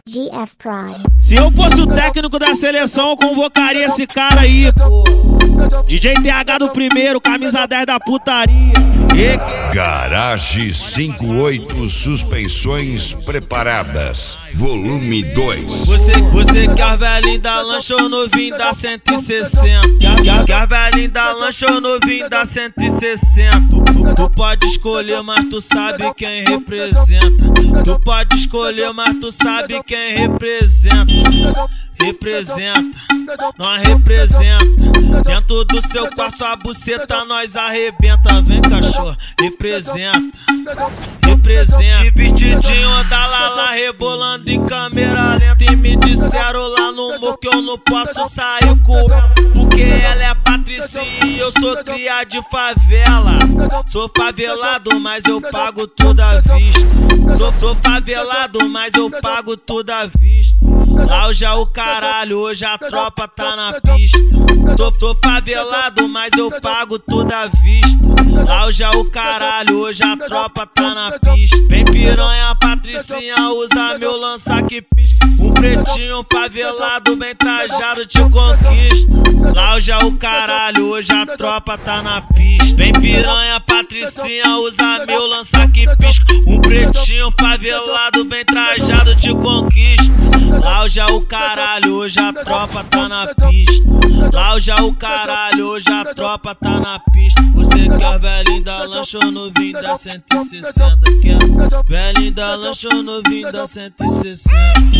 GF Prod. Se eu fosse o técnico da seleção, eu convocaria esse cara aí, pô. DJ TH do primeiro, camisa 10 da putaria. Garage 58 Suspensões Preparadas, volume 2. Você quer velhinho da lancha ou novinho da 160? Quer velhinho da lancha ou novinho da 160? Tu pode escolher, mas tu sabe quem representa. Tu pode escolher, mas tu sabe quem representa. Representa, nós representa. Dentro do seu quarto a buceta nós arrebenta. Vem cachorro, representa, representa. De vestidinho da Lala rebolando em câmera lenta. E me disseram lá no morro que eu não posso sair com ela, porque ela é patricinha e eu sou cria de favela. Sou favelado, mas eu pago tudo à vista. Sou favelado, mas eu pago tudo à vista. Lá já o caralho, hoje a tropa tá na pista. Tô favelado, mas eu pago tudo à vista. Lá já o caralho, hoje a tropa tá na pista. Vem piranha, patricinha, usa meu lança que pisca. Um pretinho favelado, bem trajado, te conquista. Lá já o caralho, hoje a tropa tá na pista. Vem piranha, patricinha, usa meu lança que pisca. Um pretinho favelado, bem trajado, te conquista. Lá já o caralho, hoje a tropa tá na pista. Lá já o caralho, hoje a tropa tá na pista. Você quer velhinho da lancha ou novinho da 160? Quer velhinho da lancha ou novinho da 160?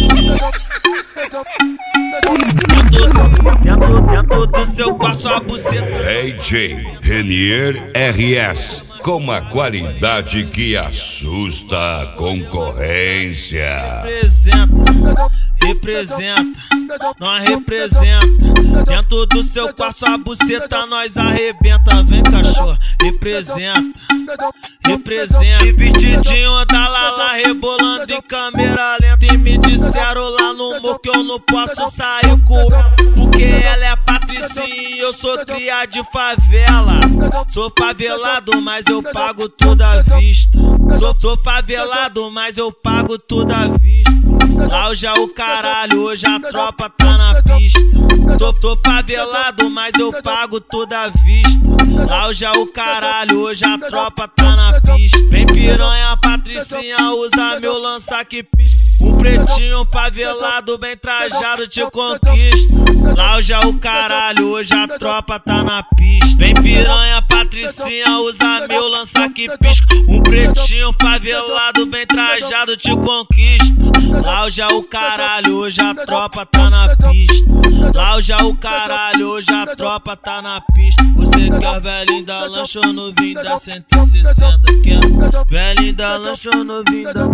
Dentro do seu quarto a buceta. DJ Renier RS, com a qualidade que assusta a concorrência. Representa, nós representa. Dentro do seu quarto a buceta nós arrebenta. Vem cachorro, representa, representa. De vestidinho da Lala rebolando em câmera lenta. E me disseram lá no morro que eu não posso sair com ela, porque ela é patricinha e eu sou cria de favela. Sou favelado, mas eu pago tudo à vista. Sou favelado, mas eu pago tudo à vista. Lá já o caralho, hoje a tropa tá na pista. Tô favelado, mas eu pago tudo à vista. Lá já o caralho, hoje a tropa tá na pista. Vem piranha, patricinha, usa meu lança que pisca. Um pretinho favelado, bem trajado, te conquista. Lá já o caralho, hoje a tropa tá na pista. Vem piranha, patricinha, usa meu lança que pisca. Um pretinho favelado, bem trajado, te conquista. Lá já o caralho, hoje a tropa tá na pista. Lá já o caralho, hoje a tropa tá na pista. Você quer velhinho da lancha ou novinho da 160? Quer velhinho da lancha ou novinho da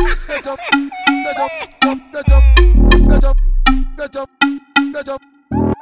160?